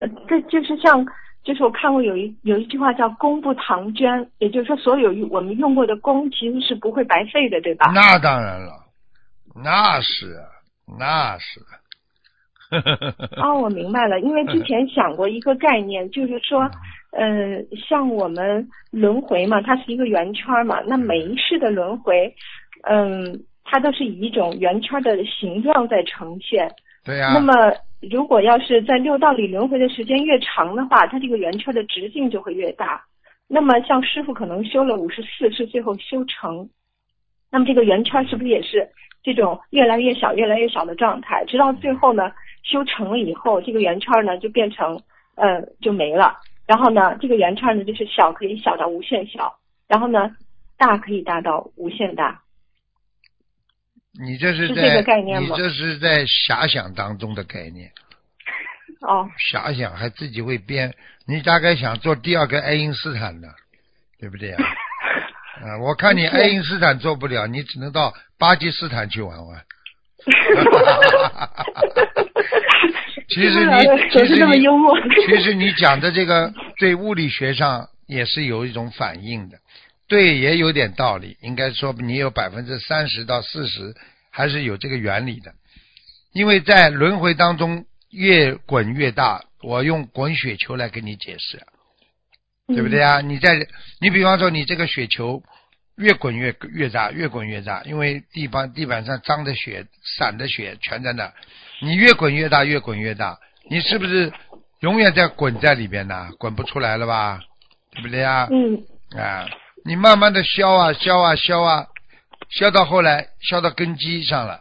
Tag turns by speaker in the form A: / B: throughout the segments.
A: 这就是像，就是我看过有一句话叫“功不唐捐”，也就是说，所有我们用过的功其实是不会白费的，对吧？
B: 那当然了，那是啊，那是。
A: 哦，我明白了，因为之前想过一个概念，就是说，像我们轮回嘛，它是一个圆圈嘛，那每一世的轮回，它都是以一种圆圈的形状在呈现。
B: 对呀。
A: 那么，如果要是在六道里轮回的时间越长的话，它这个圆圈的直径就会越大。那么，像师傅可能修了54世，最后修成，那么这个圆圈是不是也是这种越来越小、越来越小的状态？直到最后呢，修成了以后，这个圆圈呢就变成就没了。然后呢，这个圆圈呢就是小可以小到无限小，然后呢大可以大到无限大。
B: 你这是
A: 这个概念吗？
B: 你这是在遐想当中的概念。
A: 哦。
B: 遐想还自己会编，你大概想做第二个爱因斯坦的，对不对啊？我看你爱因斯坦做不了，你只能到巴基斯坦去玩玩。其实你讲的这个对物理学上也是有一种反应的，对，也有点道理。应该说你有30%到40%还是有这个原理的，因为在轮回当中越滚越大。我用滚雪球来跟你解释，对不对啊？你比方说你这个雪球越滚越大，越滚越大，因为地板上脏的雪、散的雪全在那，你越滚越大，越滚越大，你是不是永远在滚在里边呢？滚不出来了吧？对不对啊？你慢慢的消啊消啊消啊，消到后来消到根基上了，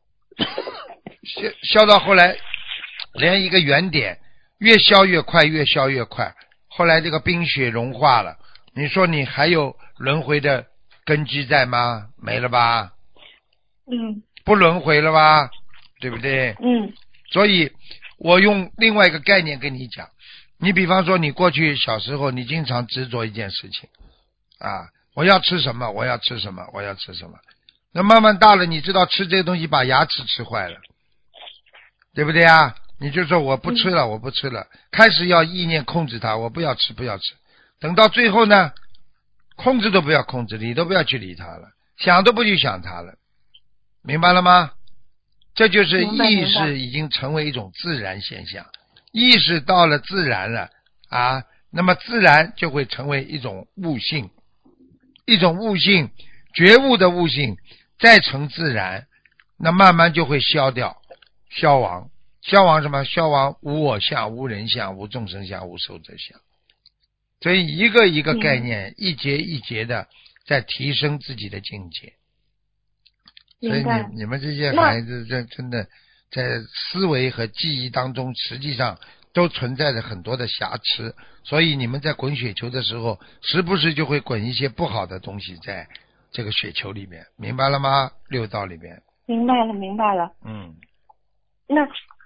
B: 消到后来连一个原点越消越快，越消越快，后来这个冰雪融化了，你说你还有轮回的根基在吗？没了吧？不轮回了吧？对不对？所以我用另外一个概念跟你讲，你比方说你过去小时候你经常执着一件事情啊，我要吃什么，我要吃什么，我要吃什么，那慢慢大了你知道吃这个东西把牙齿吃坏了，对不对啊？你就说我不吃了，我不吃了，开始要意念控制它，我不要吃，不要吃，等到最后呢，控制都不要控制，理都不要去理它了，想都不去想它了，明白了吗？这就是意识已经成为一种自然现象，意识到了自然了啊，那么自然就会成为一种悟性，一种悟性，觉悟的悟性，再成自然，那慢慢就会消掉，消亡。消亡什么？消亡无我相、无人相、无众生相、无寿者相。所以一个一个概念，一节一节的在提升自己的境界。所以你们这些孩子真的在思维和记忆当中，实际上都存在着很多的瑕疵。所以你们在滚雪球的时候，时不时就会滚一些不好的东西在这个雪球里面，明白了吗？六道里面。
A: 明白了。那